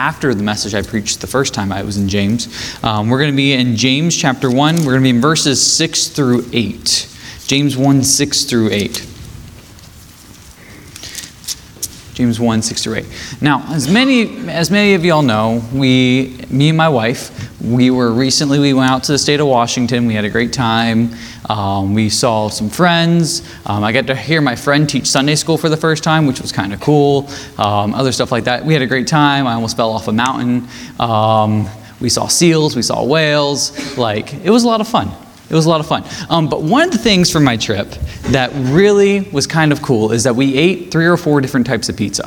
after the message I preached the first time I was in James. We're going to be in James chapter 1. We're going to be in verses 6 through 8. James 1, 6 through 8. James 1, 6 through 8. Now, as many of y'all know, me and my wife, we went out to the state of Washington. We had a great time. We saw some friends. I got to hear my friend teach Sunday school for the first time, which was kind of cool. Other stuff like that. We had a great time. I almost fell off a mountain. We saw seals. We saw whales. It was a lot of fun. It was a lot of fun. But one of the things from my trip that really was kind of cool is that we ate 3 or 4 different types of pizza.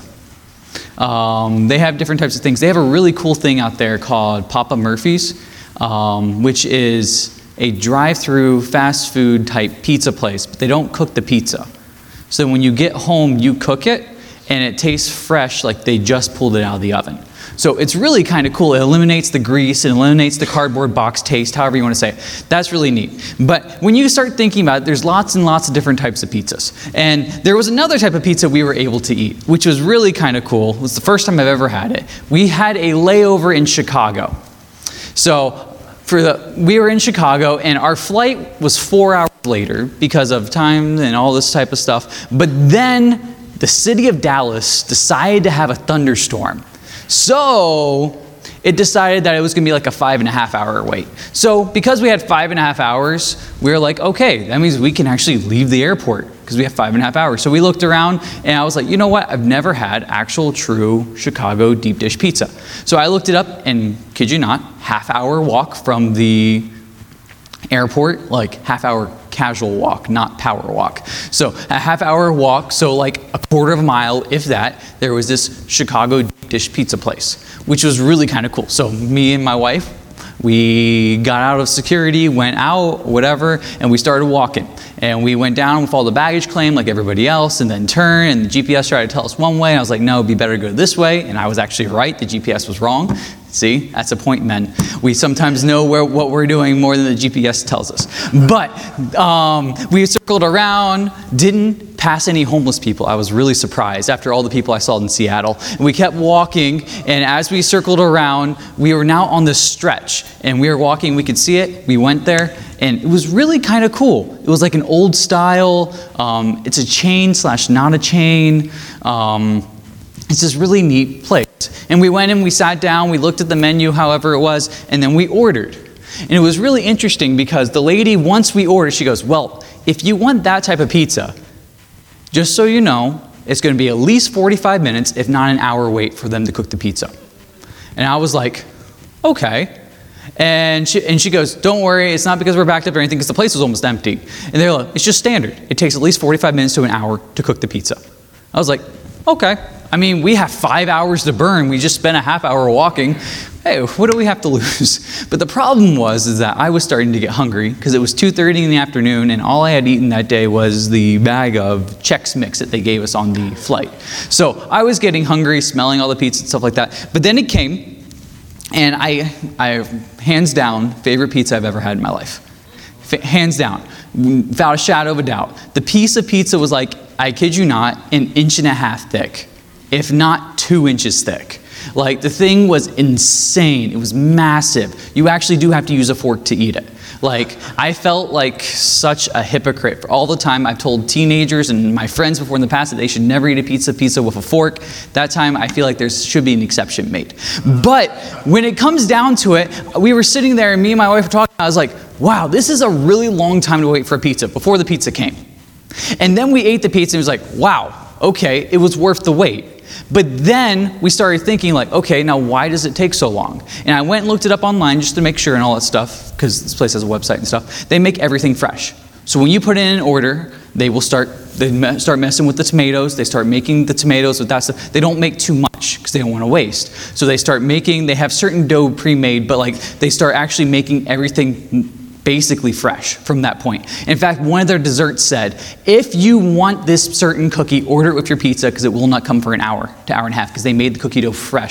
They have different types of things. They have a really cool thing out there called Papa Murphy's, which is a drive-through fast food type pizza place, but they don't cook the pizza. So when you get home, you cook it, and it tastes fresh like they just pulled it out of the oven. So it's really kind of cool. It eliminates the grease, it eliminates the cardboard box taste, however you want to say it. That's really neat. But when you start thinking about it, there's lots and lots of different types of pizzas. And there was another type of pizza we were able to eat, which was really kind of cool. It was the first time I've ever had it. We had a layover in Chicago. So we were in Chicago, and our flight was 4 hours later because of time and all this type of stuff. But then the city of Dallas decided to have a thunderstorm. So it decided that it was going to be like a 5.5 hour wait. So because we had 5.5 hours, we were like, okay, that means we can actually leave the airport because we have 5.5 hours. So we looked around, and I was like, you know what? I've never had actual true Chicago deep dish pizza. So I looked it up, and kid you not, half-hour walk from the airport, half-hour casual walk, not power walk. So a half-hour walk, so a quarter of a mile, if that, there was this Chicago deep dish pizza place, which was really kind of cool. So me and my wife, we got out of security, went out, whatever, and we started walking. And we went down with all the baggage claim like everybody else, and then turned, and the GPS tried to tell us one way, and I was like, no, it'd be better to go this way, and I was actually right, the GPS was wrong. See, that's a point, men. We sometimes know what we're doing more than the GPS tells us. But we circled around, didn't pass any homeless people. I was really surprised after all the people I saw in Seattle. And we kept walking, and as we circled around, we were now on this stretch. And we were walking, we could see it, we went there, and it was really kind of cool. It was like an old style, it's a chain / not a chain. It's this really neat place. And we went in, we sat down, we looked at the menu, however it was, and then we ordered. And it was really interesting because the lady, once we ordered, she goes, well, if you want that type of pizza, just so you know, it's going to be at least 45 minutes, if not an hour wait for them to cook the pizza. And I was like, okay. And she goes, don't worry, it's not because we're backed up or anything, because the place was almost empty. And they're like, it's just standard. It takes at least 45 minutes to an hour to cook the pizza. I was like, okay. I mean, we have 5 hours to burn. We just spent a half hour walking. Hey, what do we have to lose? But the problem is that I was starting to get hungry because it was 2:30 in the afternoon, and all I had eaten that day was the bag of Chex Mix that they gave us on the flight. So I was getting hungry, smelling all the pizza and stuff like that. But then it came, and I hands down, favorite pizza I've ever had in my life. Hands down, without a shadow of a doubt. The piece of pizza was I kid you not, 1.5 inches thick, if not 2 inches thick. The thing was insane. It was massive. You actually do have to use a fork to eat it. I felt like such a hypocrite. For all the time I've told teenagers and my friends before in the past that they should never eat a pizza with a fork. That time I feel like there should be an exception made. But when it comes down to it, we were sitting there and me and my wife were talking. I was like, wow, this is a really long time to wait for a pizza before the pizza came. And then we ate the pizza and it was like, wow, okay, it was worth the wait. But then we started thinking okay, now why does it take so long? And I went and looked it up online just to make sure and all that stuff, because this place has a website and stuff. They make everything fresh. So when you put in an order, they start messing with the tomatoes. They start making the tomatoes with that stuff. They don't make too much because they don't want to waste. So they have certain dough pre-made, but they start actually making everything basically fresh from that point. In fact, one of their desserts said, if you want this certain cookie, order it with your pizza because it will not come for an hour to hour and a half because they made the cookie dough fresh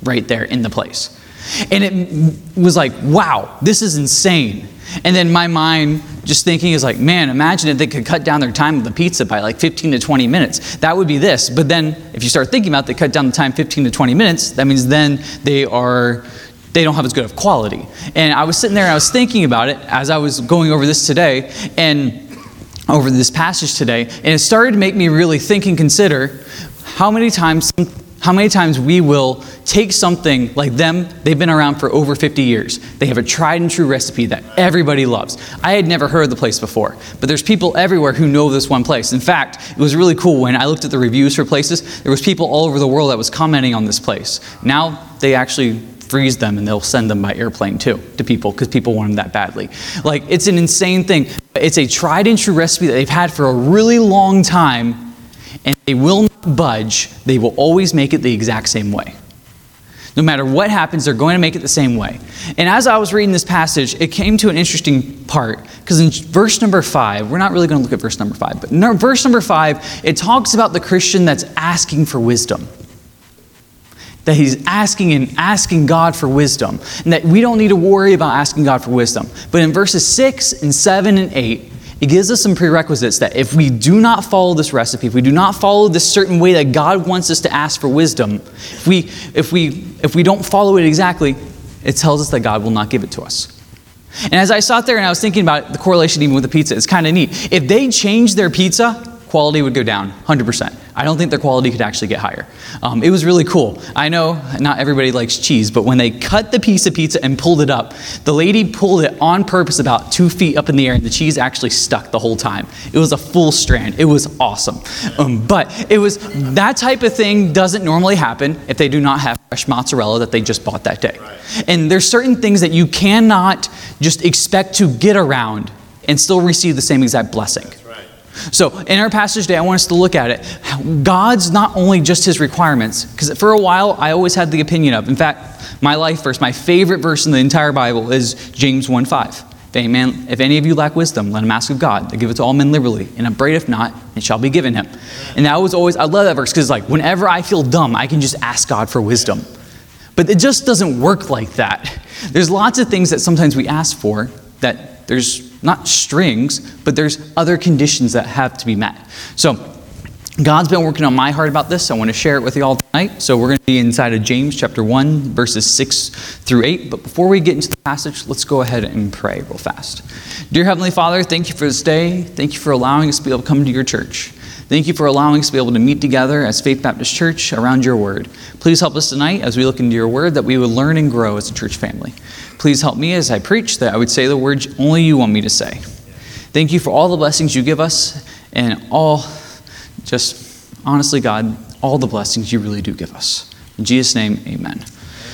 right there in the place. And it was like, wow, this is insane. And then my mind just thinking is like, man, imagine if they could cut down their time of the pizza by like 15 to 20 minutes. That would be this. But then if you start thinking about they cut down the time 15 to 20 minutes, that means then they don't have as good of quality. And I was sitting there and I was thinking about it as I was going over this today and over this passage today. And it started to make me really think and consider how many times we will take something like them. They've been around for over 50 years. They have a tried and true recipe that everybody loves. I had never heard of the place before, but there's people everywhere who know this one place. In fact, it was really cool when I looked at the reviews for places. There was people all over the world that was commenting on this place. Now they actually freeze them and they'll send them by airplane too to people because people want them that badly. Like, it's an insane thing. It's a tried and true recipe that they've had for a really long time, and they will not budge. They will always make it the exact same way. No matter what happens, they're going to make it the same way. And as I was reading this passage, it came to an interesting part, because in verse number 5, we're not really going to look at verse number 5, but in verse number 5, it talks about the Christian that's asking for wisdom. That he's asking God for wisdom. And that we don't need to worry about asking God for wisdom. But in verses 6 and 7 and 8, it gives us some prerequisites that if we do not follow this recipe, if we do not follow this certain way that God wants us to ask for wisdom, if we don't follow it exactly, it tells us that God will not give it to us. And as I sat there and I was thinking about the correlation even with the pizza, it's kind of neat. If they changed their pizza, quality would go down 100%. I don't think their quality could actually get higher. It was really cool. I know not everybody likes cheese, but when they cut the piece of pizza and pulled it up, the lady pulled it on purpose about 2 feet up in the air, and the cheese actually stuck the whole time. It was a full strand. It was awesome. But it was that type of thing doesn't normally happen if they do not have fresh mozzarella that they just bought that day. And there's certain things that you cannot just expect to get around and still receive the same exact blessing. So in our passage today, I want us to look at it. God's not only just his requirements, because for a while I always had the opinion of, in fact, my life verse, my favorite verse in the entire Bible is James 1:5. If any of you lack wisdom, let him ask of God to give it to all men liberally, and upbraideth not, it shall be given him. And that was always, I love that verse, because like whenever I feel dumb, I can just ask God for wisdom. But it just doesn't work like that. There's lots of things that sometimes we ask for that there's not strings, but there's other conditions that have to be met. So God's been working on my heart about this. I want to share it with you all tonight. So we're going to be inside of James chapter 1, verses 6 through 8. But before we get into the passage, let's go ahead and pray real fast. Dear Heavenly Father, thank you for this day. Thank you for allowing us to be able to come to your church. Thank you for allowing us to be able to meet together as Faith Baptist Church around your word. Please help us tonight as we look into your word, that we would learn and grow as a church family. Please help me as I preach, that I would say the words only you want me to say. Thank you for all the blessings you give us, and all, just honestly, God, all the blessings you really do give us. In Jesus' name, amen.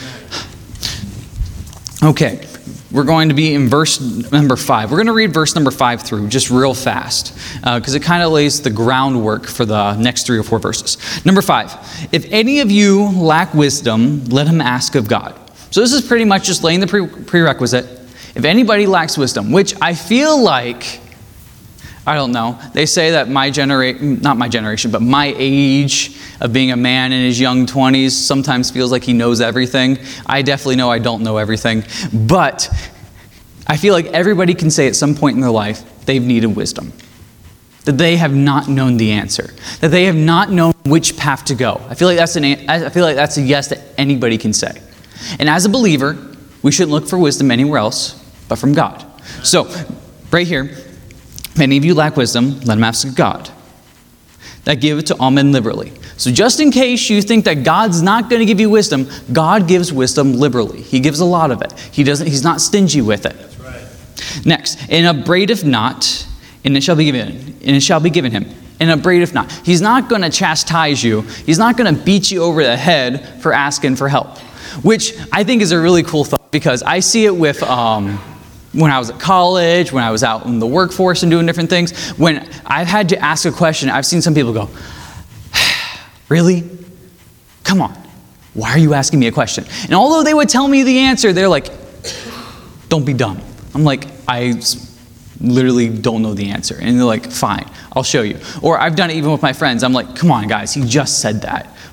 Okay. We're going to be in verse number 5. We're going to read verse number 5 through just real fast, because it kind of lays the groundwork for the next 3 or 4 verses. Number 5, if any of you lack wisdom, let him ask of God. So this is pretty much just laying the prerequisite. If anybody lacks wisdom, which I feel like, I don't know, they say that not my generation, but my age of being a man in his young 20s sometimes feels like he knows everything. I definitely know I don't know everything. But I feel like everybody can say at some point in their life they've needed wisdom. That they have not known the answer. That they have not known which path to go. I feel like that's a yes that anybody can say. And as a believer, we shouldn't look for wisdom anywhere else but from God. So, right here, if any of you lack wisdom, let him ask of God, that give it to all men liberally. So just in case you think that God's not going to give you wisdom, God gives wisdom liberally. He gives a lot of it. He's not stingy with it. That's right. Next, and upbraideth not, and it shall be given him. And upbraideth not. He's not going to chastise you. He's not going to beat you over the head for asking for help, which I think is a really cool thought, because I see it with when I was at college, when I was out in the workforce and doing different things. When I've had to ask a question, I've seen some people go, really? Come on. Why are you asking me a question? And although they would tell me the answer, they're like, don't be dumb. I'm like, I literally don't know the answer. And they're like, fine, I'll show you. Or I've done it even with my friends. I'm like, come on, guys, he just said that.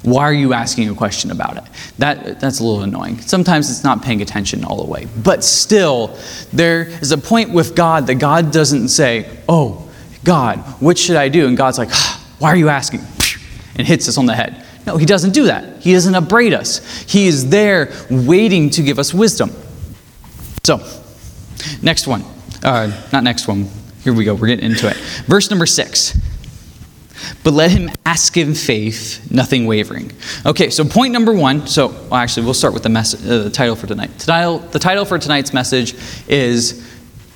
Why are you asking a question about it? That's a little annoying. Sometimes it's not paying attention all the way. But still, there is a point with God that God doesn't say, oh, God, what should I do? And God's like, why are you asking? And hits us on the head. No, he doesn't do that. He doesn't upbraid us. He is there waiting to give us wisdom. So, next one. Not next one. Here we go. We're getting into it. Verse number 6. But let him ask in faith, nothing wavering. Okay, so point number 1. We'll start with the title for tonight. The title for tonight's message is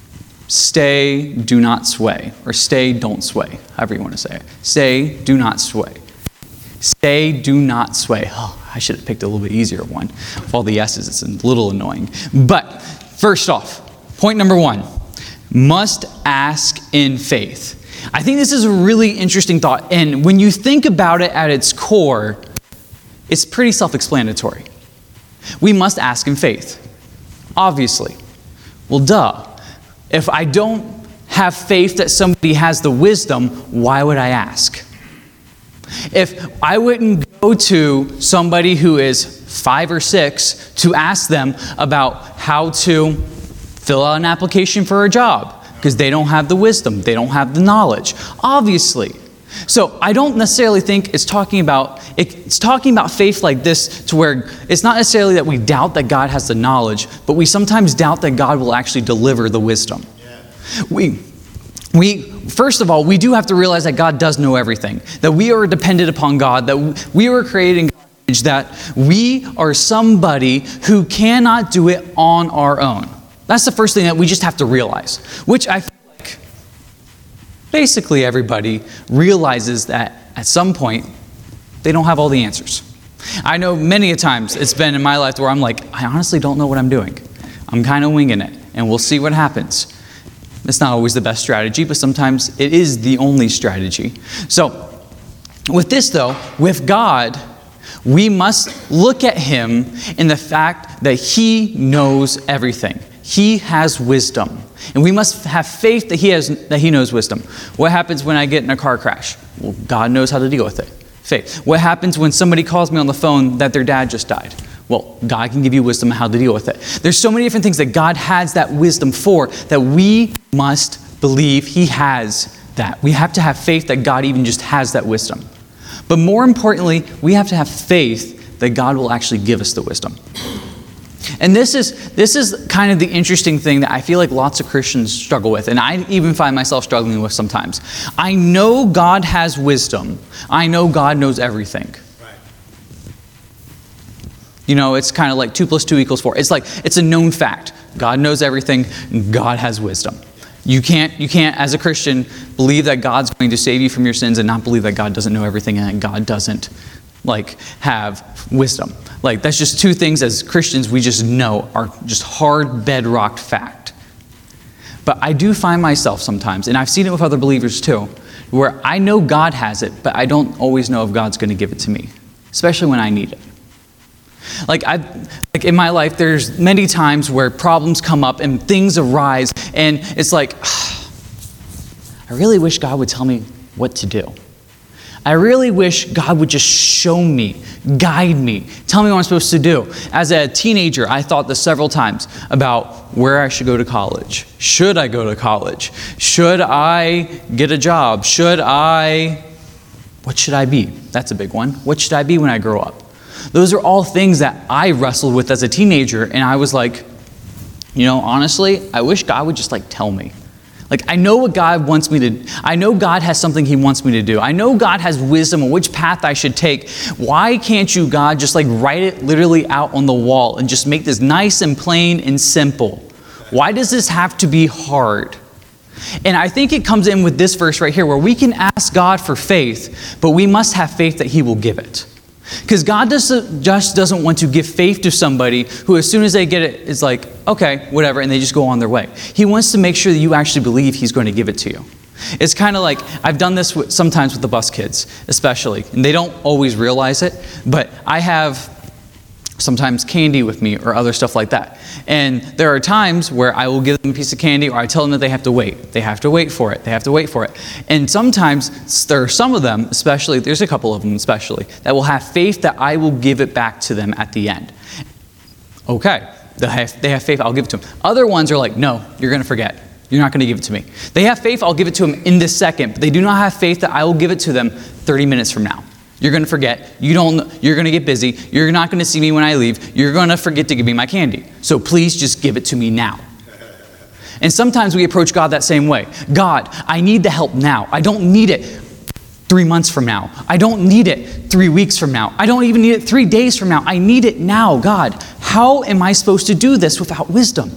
Stay, Do Not Sway. Or Stay, Don't Sway. However you want to say it. Stay, Do Not Sway. Stay, do not sway. Oh, I should have picked a little bit easier one. With all the S's, it's a little annoying. But first off, point number 1, must ask in faith. I think this is a really interesting thought. And when you think about it at its core, it's pretty self-explanatory. We must ask in faith. Obviously. Well, duh. If I don't have faith that somebody has the wisdom, why would I ask? If I wouldn't go to somebody who is 5 or 6 to ask them about how to fill out an application for a job because they don't have the wisdom, they don't have the knowledge, obviously. So I don't necessarily think it's talking about faith like this to where it's not necessarily that we doubt that God has the knowledge, but we sometimes doubt that God will actually deliver the wisdom. Yeah. First of all, we do have to realize that God does know everything, that we are dependent upon God, that we were created in God's image, that we are somebody who cannot do it on our own. That's the first thing that we just have to realize, which I feel like basically everybody realizes that at some point they don't have all the answers. I know many a times it's been in my life where I'm like, I honestly don't know what I'm doing. I'm kind of winging it, and we'll see what happens. It's not always the best strategy, but sometimes it is the only strategy. So, with this though, with God, we must look at Him in the fact that He knows everything. He has wisdom. And we must have faith that He knows wisdom. What happens when I get in a car crash? Well, God knows how to deal with it. Faith. What happens when somebody calls me on the phone that their dad just died? Well, God can give you wisdom on how to deal with it. There's so many different things that God has that wisdom for that we must believe He has that. We have to have faith that God even just has that wisdom. But more importantly, we have to have faith that God will actually give us the wisdom. And this is kind of the interesting thing that I feel like lots of Christians struggle with, and I even find myself struggling with sometimes. I know God has wisdom. I know God knows everything. You know, it's kind of like 2 + 2 = 4. It's like, it's a known fact. God knows everything. God has wisdom. You can't, as a Christian, believe that God's going to save you from your sins and not believe that God doesn't know everything and that God doesn't, have wisdom. That's just two things as Christians we just know are just hard bedrock fact. But I do find myself sometimes, and I've seen it with other believers too, where I know God has it, but I don't always know if God's going to give it to me, especially when I need it. In my life, there's many times where problems come up and things arise, and it's like, I really wish God would tell me what to do. I really wish God would just show me, guide me, tell me what I'm supposed to do. As a teenager, I thought this several times about where I should go to college. Should I go to college? Should I get a job? What should I be? That's a big one. What should I be when I grow up? Those are all things that I wrestled with as a teenager, and I was like, honestly, I wish God would just tell me. I know what God wants me to, I know God has something He wants me to do. I know God has wisdom on which path I should take. Why can't you, God, just write it literally out on the wall and just make this nice and plain and simple? Why does this have to be hard? And I think it comes in with this verse right here where we can ask God for faith, but we must have faith that He will give it. Because God just doesn't want to give faith to somebody who, as soon as they get it, is like, okay, whatever, and they just go on their way. He wants to make sure that you actually believe He's going to give it to you. It's kind of like, I've done this sometimes with the bus kids, especially, and they don't always realize it, but I have sometimes candy with me or other stuff like that. And there are times where I will give them a piece of candy or I tell them that they have to wait. They have to wait for it. They have to wait for it. And sometimes there are some of them, especially, there's a couple of them especially, that will have faith that I will give it back to them at the end. Okay, they have faith, I'll give it to them. Other ones are like, no, you're going to forget. You're not going to give it to me. They have faith, I'll give it to them in this second, but they do not have faith that I will give it to them 30 minutes from now. You're going to forget. You're going to get busy. You're not going to see me when I leave. You're going to forget to give me my candy. So please just give it to me now. And sometimes we approach God that same way. God, I need the help now. I don't need it 3 months from now. I don't need it 3 weeks from now. I don't even need it 3 days from now. I need it now, God. How am I supposed to do this without wisdom?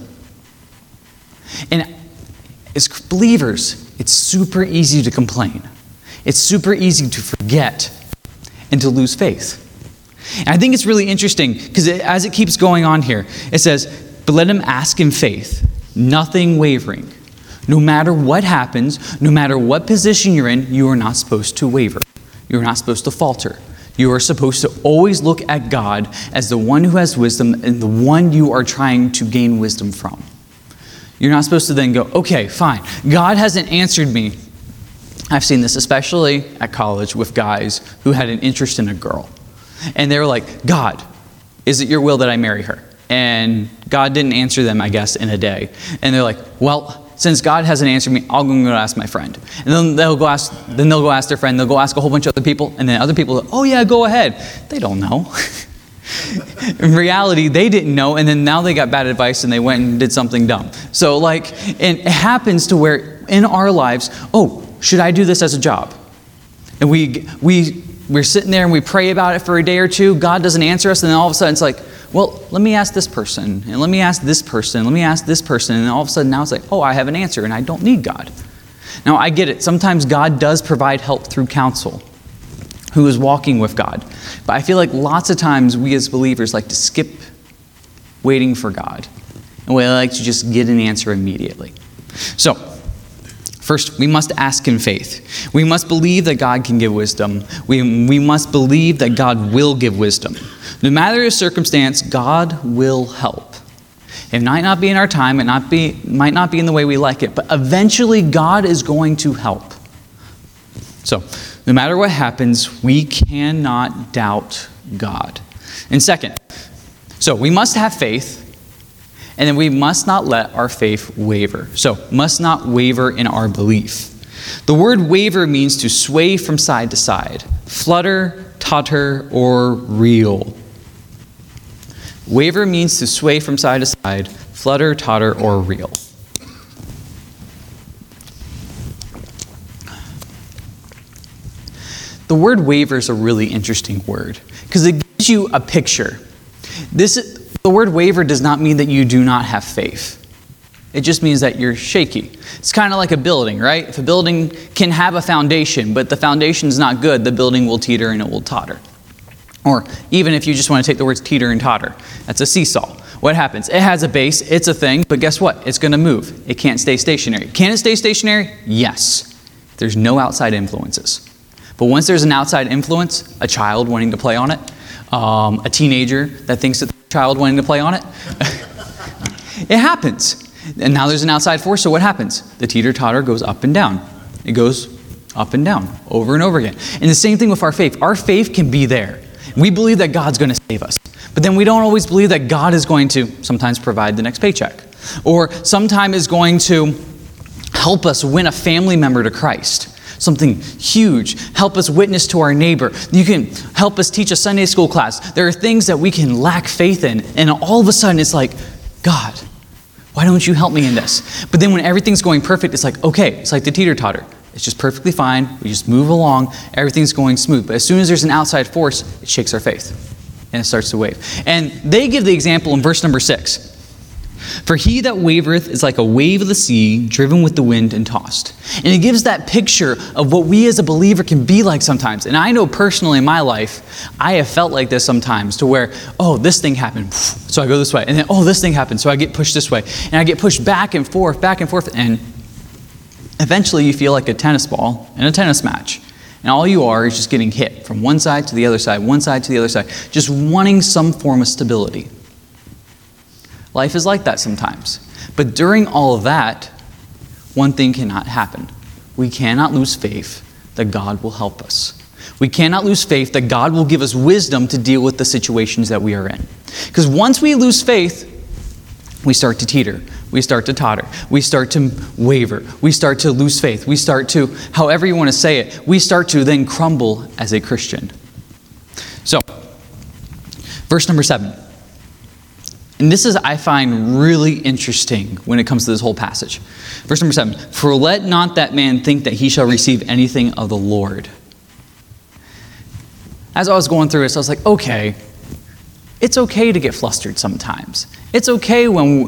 And as believers, it's super easy to complain. It's super easy to forget and to lose faith. And I think it's really interesting because as it keeps going on here, it says, but let him ask in faith, nothing wavering. No matter what happens, no matter what position you're in, you are not supposed to waver. You're not supposed to falter. You are supposed to always look at God as the one who has wisdom and the one you are trying to gain wisdom from. You're not supposed to then go, okay, fine. God hasn't answered me. I've seen this especially at college with guys who had an interest in a girl. And they were like, God, is it your will that I marry her? And God didn't answer them, I guess, in a day. And they're like, well, since God hasn't answered me, I'll go ask my friend. And then they'll go ask their friend. They'll go ask a whole bunch of other people. And then other people go, oh yeah, go ahead. They don't know. In reality, they didn't know. And then now they got bad advice and they went and did something dumb. So and it happens to where in our lives, oh, should I do this as a job? And we're sitting there and we pray about it for a day or two. God doesn't answer us. And then all of a sudden it's like, well, let me ask this person. And let me ask this person. Let me ask this person. And all of a sudden now it's like, oh, I have an answer and I don't need God. Now I get it. Sometimes God does provide help through counsel, who is walking with God. But I feel like lots of times we as believers like to skip waiting for God. And we like to just get an answer immediately. So, first, we must ask in faith. We must believe that God can give wisdom. We must believe that God will give wisdom. No matter the circumstance, God will help. It might not be in our time, it might not be in the way we like it, but eventually God is going to help. So, no matter what happens, we cannot doubt God. And second, so we must have faith. And then we must not let our faith waver. So, must not waver in our belief. The word waver means to sway from side to side, flutter, totter, or reel. Waver means to sway from side to side, flutter, totter, or reel. The word waver is a really interesting word because it gives you a picture. The word waver does not mean that you do not have faith. It just means that you're shaky. It's kind of like a building, right? If a building can have a foundation, but the foundation's not good, the building will teeter and it will totter. Or even if you just want to take the words teeter and totter, that's a seesaw. What happens? It has a base, it's a thing, but guess what? It's going to move. It can't stay stationary. Can it stay stationary? Yes. There's no outside influences. But once there's an outside influence, a child wanting to play on it, a teenager that thinks that the child wanting to play on it, it happens. And now there's an outside force, so what happens? The teeter-totter goes up and down. It goes up and down, over and over again. And the same thing with our faith. Our faith can be there. We believe that God's going to save us. But then we don't always believe that God is going to sometimes provide the next paycheck. Or sometime is going to help us win a family member to Christ. Something huge. Help us witness to our neighbor. You can help us teach a Sunday school class. There are things that we can lack faith in. And all of a sudden it's like, God, why don't you help me in this? But then when everything's going perfect, it's like, okay, it's like the teeter-totter. It's just perfectly fine. We just move along. Everything's going smooth. But as soon as there's an outside force, it shakes our faith. And it starts to wave. And they give the example in verse number 6. For he that wavereth is like a wave of the sea, driven with the wind and tossed. And it gives that picture of what we as a believer can be like sometimes. And I know personally in my life, I have felt like this sometimes to where, oh, this thing happened, so I go this way. And then, oh, this thing happened, so I get pushed this way. And I get pushed back and forth, and eventually you feel like a tennis ball in a tennis match. And all you are is just getting hit from one side to the other side, one side to the other side, just wanting some form of stability. Life is like that sometimes. But during all of that, one thing cannot happen. We cannot lose faith that God will help us. We cannot lose faith that God will give us wisdom to deal with the situations that we are in. Because once we lose faith, we start to teeter. We start to totter. We start to waver. We start to lose faith. We start to, however you want to say it, we start to then crumble as a Christian. So, verse number 7. And this is, I find, really interesting when it comes to this whole passage. Verse number 7. For let not that man think that he shall receive anything of the Lord. As I was going through this, I was like, okay, it's okay to get flustered sometimes. It's okay when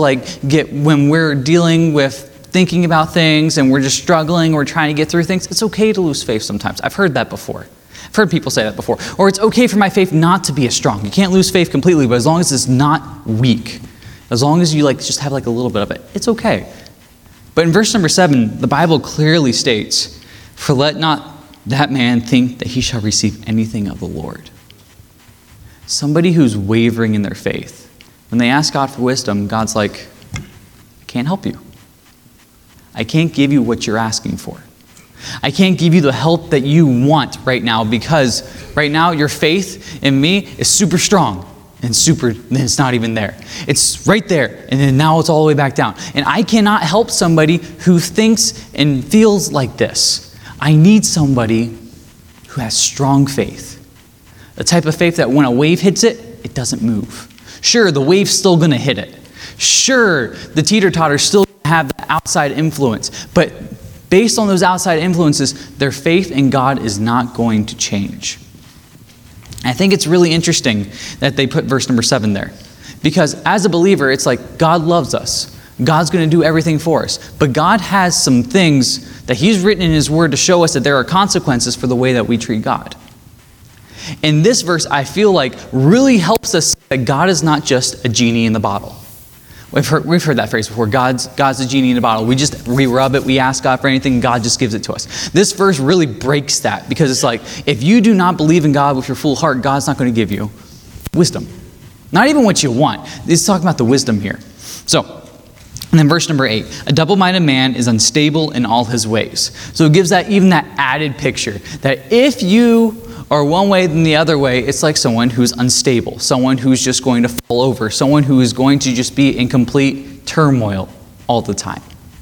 we're dealing with thinking about things and we're just struggling, we're trying to get through things. It's okay to lose faith sometimes. I've heard that before. I've heard people say that before. Or it's okay for my faith not to be as strong. You can't lose faith completely, but as long as it's not weak, as long as you just have a little bit of it, it's okay. But in verse number 7, the Bible clearly states, for let not that man think that he shall receive anything of the Lord. Somebody who's wavering in their faith, when they ask God for wisdom, God's like, I can't help you. I can't give you what you're asking for. I can't give you the help that you want right now because right now your faith in me is super strong and then it's not even there. It's right there and then now it's all the way back down. And I cannot help somebody who thinks and feels like this. I need somebody who has strong faith. The type of faith that when a wave hits it, it doesn't move. Sure, the wave's still going to hit it. Sure, the teeter-totter's still going to have the outside influence. But based on those outside influences, their faith in God is not going to change. I think it's really interesting that they put verse number 7 there. Because as a believer, it's like God loves us. God's going to do everything for us. But God has some things that He's written in His Word to show us that there are consequences for the way that we treat God. And this verse, I feel like, really helps us see that God is not just a genie in the bottle. We've heard that phrase before. God's a genie in the bottle. We rub it, we ask God for anything, and God just gives it to us. This verse really breaks that because it's like, if you do not believe in God with your full heart, God's not going to give you wisdom. Not even what you want. It's talking about the wisdom here. So, and then verse number 8, a double-minded man is unstable in all his ways. So it gives that added picture that if you are one way than the other way, it's like someone who's unstable, someone who's just going to fall over, someone who is going to just be in complete turmoil all the time.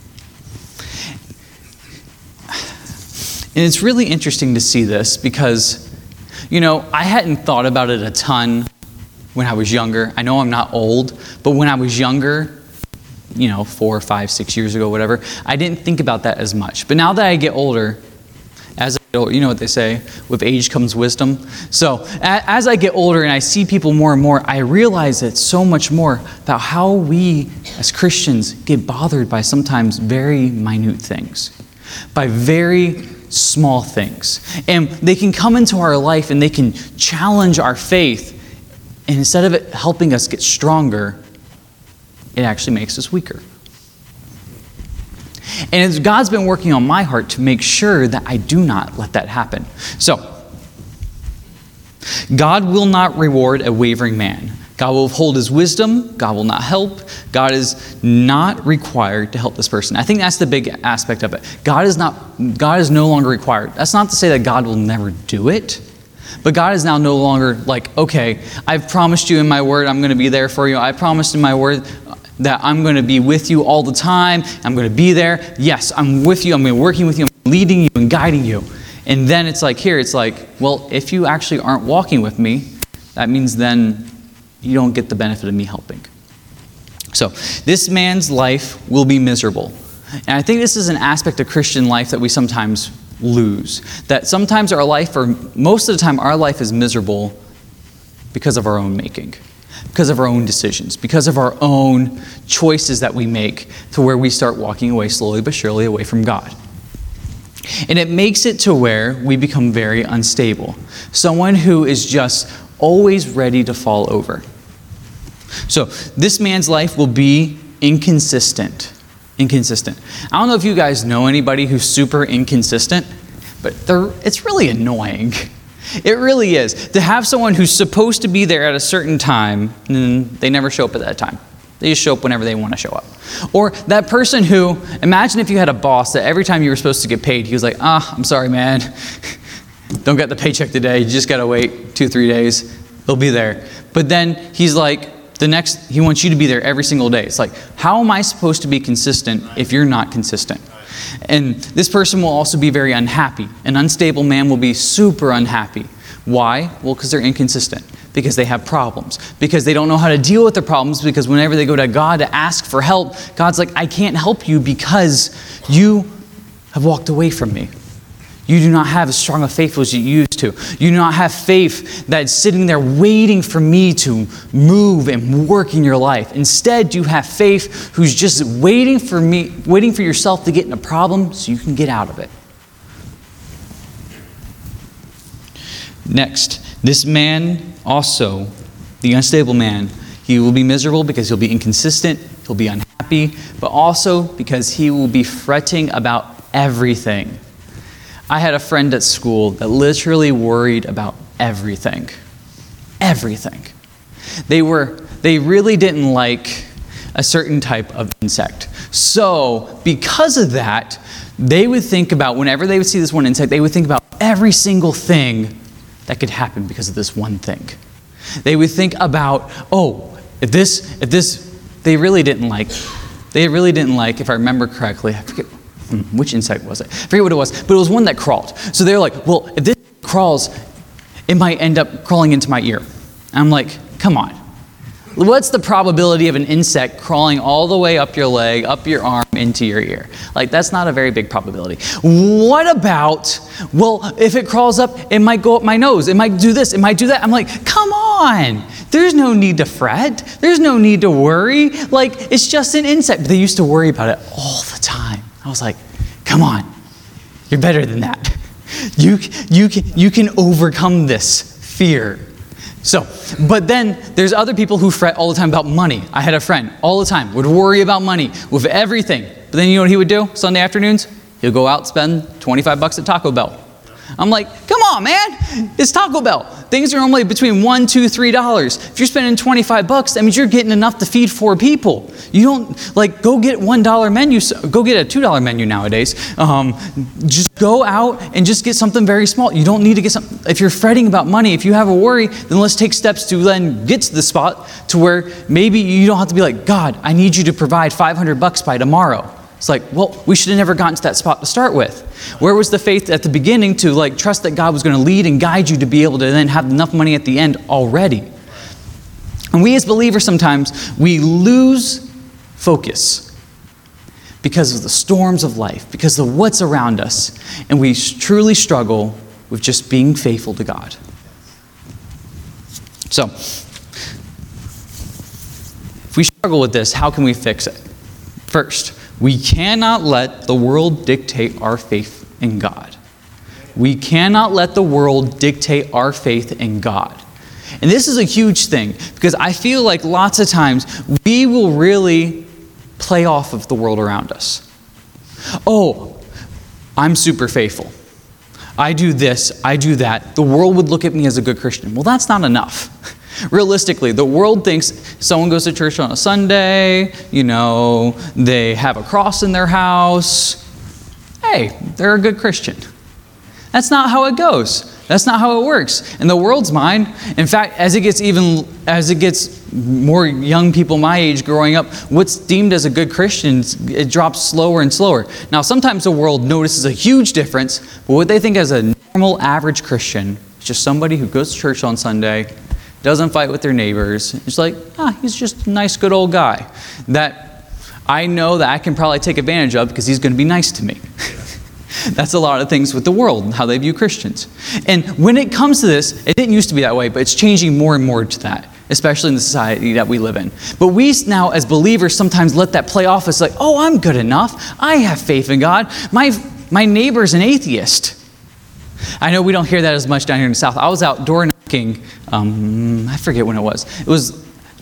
And it's really interesting to see this because, I hadn't thought about it a ton when I was younger. I know I'm not old, but when I was younger, 4, 5, 6 years ago, whatever, I didn't think about that as much. But now that I get older, you know what they say, with age comes wisdom. So as I get older and I see people more and more, I realize it's so much more about how we as Christians get bothered by sometimes very minute things, by very small things. And they can come into our life and they can challenge our faith. And instead of it helping us get stronger, it actually makes us weaker. And God's been working on my heart to make sure that I do not let that happen. So, God will not reward a wavering man. God will withhold His wisdom. God will not help. God is not required to help this person. I think that's the big aspect of it. God is no longer required. That's not to say that God will never do it. But God is now no longer like, okay, I've promised you in my word I'm going to be there for you. I promised in my word that I'm going to be with you all the time. I'm going to be there. Yes, I'm with you. I'm going to be working with you. I'm leading you and guiding you. And then it's like, well, if you actually aren't walking with me, that means then you don't get the benefit of me helping. So this man's life will be miserable. And I think this is an aspect of Christian life that we sometimes lose. That sometimes our life, or most of the time, our life is miserable because of our own making. Because of our own decisions, because of our own choices that we make to where we start walking away slowly but surely away from God. And it makes it to where we become very unstable. Someone who is just always ready to fall over. So this man's life will be inconsistent. I don't know if you guys know anybody who's super inconsistent, but it's really annoying. It really is. To have someone who's supposed to be there at a certain time, and they never show up at that time. They just show up whenever they want to show up. Or that person who, imagine if you had a boss that every time you were supposed to get paid, he was like, I'm sorry, man. Don't get the paycheck today. You just got to wait 2-3 days. They'll be there. But then he's like, he wants you to be there every single day. It's like, how am I supposed to be consistent if you're not consistent? And this person will also be very unhappy. An unstable man will be super unhappy. Why? Well, because they're inconsistent. Because they have problems. Because they don't know how to deal with the problems. Because whenever they go to God to ask for help, God's like, I can't help you because you have walked away from me. You do not have as strong a faith as you used to. You do not have faith that's sitting there waiting for me to move and work in your life. Instead, you have faith who's just waiting for yourself to get in a problem so you can get out of it. Next, this man also, the unstable man, he will be miserable because he'll be inconsistent, he'll be unhappy, but also because he will be fretting about everything. I had a friend at school that literally worried about everything. Everything. They really didn't like a certain type of insect. So, because of that, they would think about, whenever they would see this one insect, they would think about every single thing that could happen because of this one thing. They would think about, they really didn't like, if I remember correctly, I forget, which insect was it? I forget what it was, but it was one that crawled. So they were like, well, if this crawls, it might end up crawling into my ear. And I'm like, come on. What's the probability of an insect crawling all the way up your leg, up your arm, into your ear? Like, that's not a very big probability. What about, well, if it crawls up, it might go up my nose. It might do this. It might do that. I'm like, come on. There's no need to fret. There's no need to worry. Like, it's just an insect. But they used to worry about it all the time. I was like, come on. You're better than that. You can overcome this fear. So, but then there's other people who fret all the time about money. I had a friend all the time would worry about money with everything. But then you know what he would do Sunday afternoons? He'll go out and spend $25 at Taco Bell. I'm like, come on, man. It's Taco Bell. Things are normally between $1, $2, $3. If you're spending $25, that means you're getting enough to feed 4 people. You don't, like, go get $1 menu. Go get a $2 menu nowadays. Just go out and just get something very small. You don't need to get something. If you're fretting about money, if you have a worry, then let's take steps to then get to the spot to where maybe you don't have to be like, God, I need you to provide $500 by tomorrow. It's like, well, we should have never gotten to that spot to start with. Where was the faith at the beginning to like trust that God was going to lead and guide you to be able to then have enough money at the end already? And we as believers sometimes, we lose focus because of the storms of life, because of what's around us, and we truly struggle with just being faithful to God. So, if we struggle with this, how can we fix it? First, we cannot let the world dictate our faith in God. We cannot let the world dictate our faith in God. And this is a huge thing, because I feel like lots of times we will really play off of the world around us. Oh, I'm super faithful. I do this, I do that. The world would look at me as a good Christian. Well, that's not enough. Realistically, the world thinks someone goes to church on a Sunday, they have a cross in their house. Hey, they're a good Christian. That's not how it goes. That's not how it works. In the world's mind, in fact, as it gets more young people my age growing up, what's deemed as a good Christian, it drops slower and slower. Now, sometimes the world notices a huge difference, but what they think as a normal, average Christian is just somebody who goes to church on Sunday, doesn't fight with their neighbors. It's like, he's just a nice, good old guy that I know that I can probably take advantage of because he's going to be nice to me. That's a lot of things with the world and how they view Christians. And when it comes to this, it didn't used to be that way, but it's changing more and more to that, especially in the society that we live in. But we now, as believers, sometimes let that play off as like, oh, I'm good enough. I have faith in God. My neighbor's an atheist. I know we don't hear that as much down here in the South. I was out door knocking, I forget when it was. It was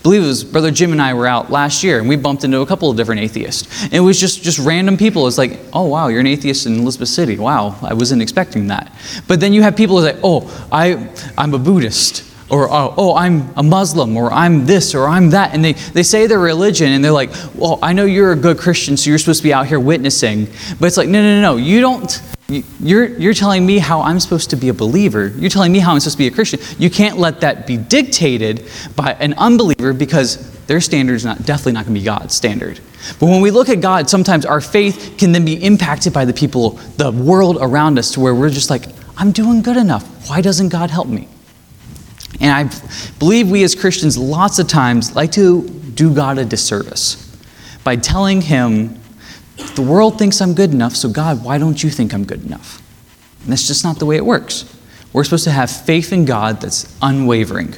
believe it was Brother Jim and I were out last year, and we bumped into a couple of different atheists. And it was just random people. It's like, oh, wow, you're an atheist in Elizabeth City. Wow, I wasn't expecting that. But then you have people who say, oh, I'm a Buddhist, or oh, I'm a Muslim, or I'm this, or I'm that. And they say their religion, and they're like, well, I know you're a good Christian, so you're supposed to be out here witnessing. But it's like, no, you don't. You're telling me how I'm supposed to be a believer. You're telling me how I'm supposed to be a Christian. You can't let that be dictated by an unbeliever, because their standard is definitely not going to be God's standard. But when we look at God, sometimes our faith can then be impacted by the people, the world around us, to where we're just like, I'm doing good enough. Why doesn't God help me? And I believe we as Christians lots of times like to do God a disservice by telling him, the world thinks I'm good enough, so God, why don't you think I'm good enough? And that's just not the way it works. We're supposed to have faith in God that's unwavering.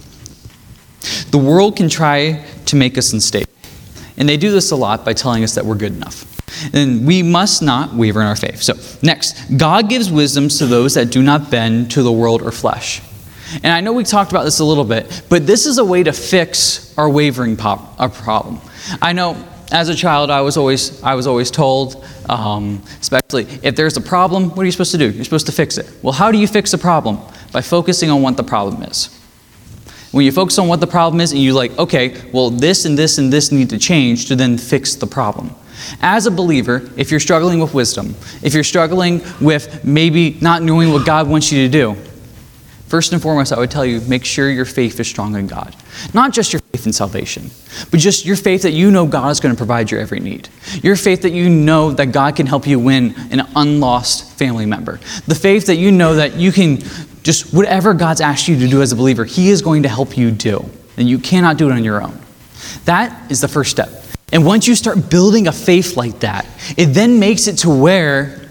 The world can try to make us unstable, and they do this a lot by telling us that we're good enough. And we must not waver in our faith. So next, God gives wisdom to those that do not bend to the world or flesh. And I know we talked about this a little bit, but this is a way to fix our wavering problem. I know as a child, I was always told, especially if there's a problem, what are you supposed to do? You're supposed to fix it. Well, how do you fix a problem? By focusing on what the problem is. When you focus on what the problem is, and you're like, okay, well, this and this and this need to change to then fix the problem. As a believer, if you're struggling with wisdom, if you're struggling with maybe not knowing what God wants you to do, first and foremost, I would tell you, make sure your faith is strong in God. Not just your faith in salvation, but just your faith that you know God is going to provide your every need. Your faith that you know that God can help you win an unlost family member. The faith that you know that you can just, whatever God's asked you to do as a believer, He is going to help you do. And you cannot do it on your own. That is the first step. And once you start building a faith like that, it then makes it to where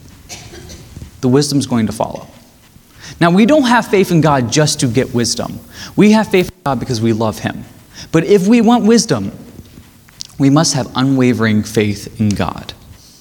the wisdom is going to follow. Now, we don't have faith in God just to get wisdom. We have faith in God because we love Him. But if we want wisdom, we must have unwavering faith in God.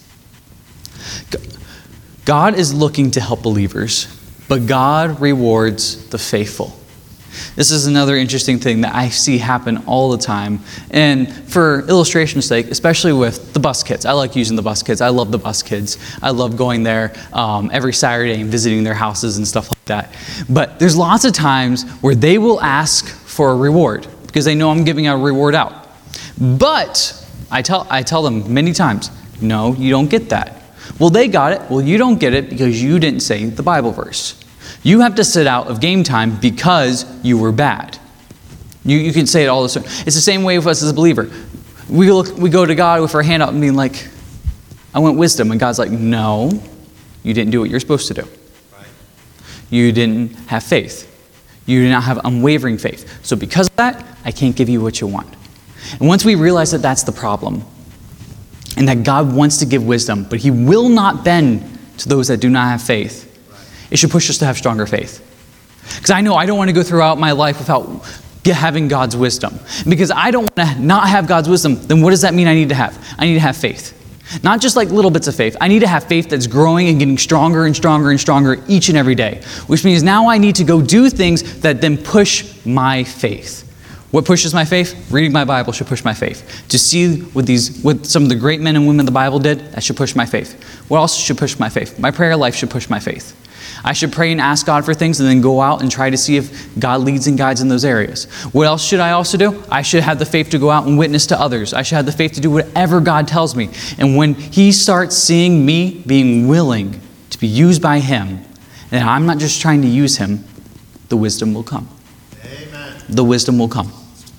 God is looking to help believers, but God rewards the faithful. This is another interesting thing that I see happen all the time. And for illustration's sake, especially with the bus kids. I like using the bus kids. I love the bus kids. I love going there every Saturday and visiting their houses and stuff like that. But there's lots of times where they will ask for a reward because they know I'm giving a reward out. But I tell them many times, no, you don't get that. Well, they got it. Well, you don't get it because you didn't say the Bible verse. You have to sit out of game time because you were bad. You can say it all the time. It's the same way with us as a believer. We go to God with our hand up and being like, I want wisdom. And God's like, no, you didn't do what you're supposed to do. Right. You didn't have faith. You did not have unwavering faith. So because of that, I can't give you what you want. And once we realize that that's the problem, and that God wants to give wisdom, but He will not bend to those that do not have faith, it should push us to have stronger faith. Because I know I don't want to go throughout my life without having God's wisdom. And because I don't want to not have God's wisdom, then what does that mean I need to have? I need to have faith. Not just like little bits of faith. I need to have faith that's growing and getting stronger and stronger and stronger each and every day. Which means now I need to go do things that then push my faith. What pushes my faith? Reading my Bible should push my faith. To see what some of the great men and women of the Bible did, that should push my faith. What else should push my faith? My prayer life should push my faith. I should pray and ask God for things and then go out and try to see if God leads and guides in those areas. What else should I also do? I should have the faith to go out and witness to others. I should have the faith to do whatever God tells me. And when He starts seeing me being willing to be used by Him, and I'm not just trying to use Him, the wisdom will come. Amen. The wisdom will come.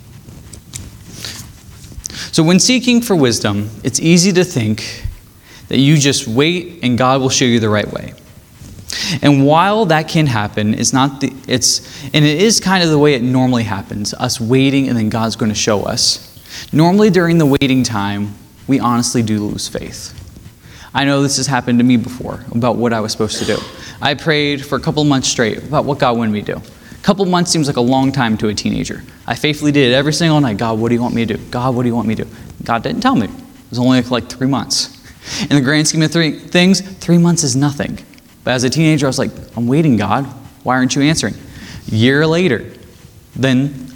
So when seeking for wisdom, it's easy to think that you just wait and God will show you the right way. And while that can happen, it is kind of the way it normally happens, us waiting and then God's going to show us. Normally during the waiting time, we honestly do lose faith. I know this has happened to me before about what I was supposed to do. I prayed for a couple months straight about what God wanted me to do. A couple months seems like a long time to a teenager. I faithfully did it every single night. God, what do you want me to do? God, what do you want me to do? God didn't tell me. It was only like 3 months. In the grand scheme of things, 3 months is nothing. But as a teenager, I was like, I'm waiting, God. Why aren't you answering? A year later, then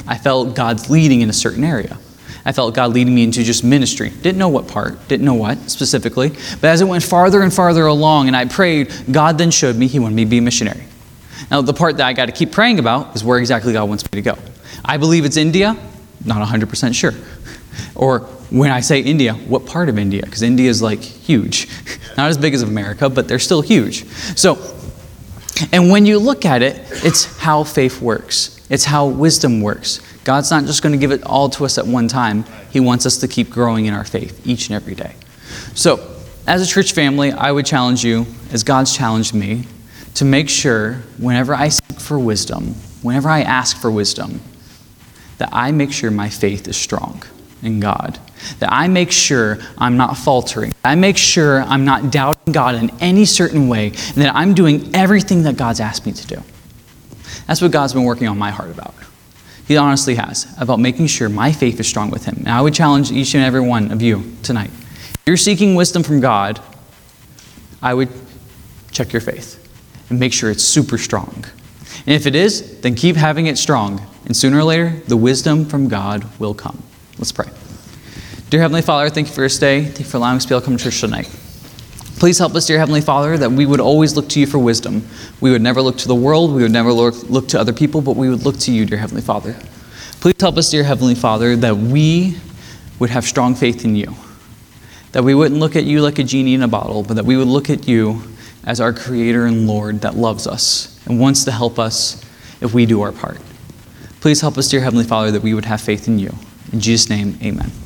I felt God's leading in a certain area. I felt God leading me into just ministry. Didn't know what part, didn't know what specifically. But as it went farther and farther along and I prayed, God then showed me He wanted me to be a missionary. Now, the part that I got to keep praying about is where exactly God wants me to go. I believe it's India, not 100% sure. Or when I say India, what part of India? Because India is like huge. Not as big as America, but they're still huge. And when you look at it, it's how faith works. It's how wisdom works. God's not just going to give it all to us at one time. He wants us to keep growing in our faith each and every day. So, as a church family, I would challenge you, as God's challenged me, to make sure whenever I seek for wisdom, whenever I ask for wisdom, that I make sure my faith is strong in God. That I make sure I'm not faltering. I make sure I'm not doubting God in any certain way, and that I'm doing everything that God's asked me to do. That's what God's been working on my heart about. He honestly has, about making sure my faith is strong with Him. And I would challenge each and every one of you tonight. If you're seeking wisdom from God, I would check your faith and make sure it's super strong. And if it is, then keep having it strong. And sooner or later, the wisdom from God will come. Let's pray. Dear Heavenly Father, thank you for this day. Thank you for allowing us to be able to come to church tonight. Please help us, dear Heavenly Father, that we would always look to you for wisdom. We would never look to the world. We would never look to other people, but we would look to you, dear Heavenly Father. Please help us, dear Heavenly Father, that we would have strong faith in you. That we wouldn't look at you like a genie in a bottle, but that we would look at you as our Creator and Lord that loves us and wants to help us if we do our part. Please help us, dear Heavenly Father, that we would have faith in you. In Jesus' name, amen.